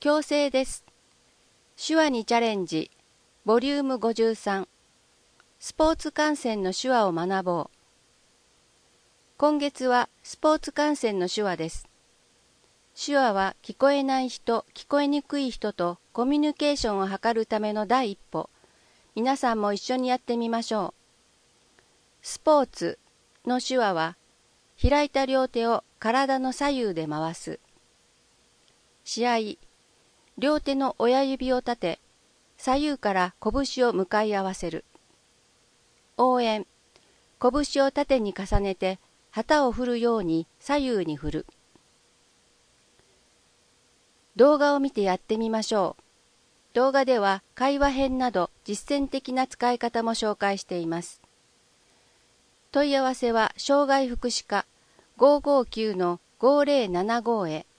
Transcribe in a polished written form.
強制です。手話にチャレンジ、ボリューム53、スポーツ観戦の手話を学ぼう。今月はスポーツ観戦の手話です。手話は聞こえない人、聞こえにくい人とコミュニケーションを図るための第一歩。皆さんも一緒にやってみましょう。スポーツの手話は、開いた両手を体の左右で回す。試合、両手の親指を立て、左右から拳を向かい合わせる。応援、拳を縦に重ねて旗を振るように左右に振る。動画を見てやってみましょう。動画では会話編など実践的な使い方も紹介しています。問い合わせは障害福祉課559-5075へ。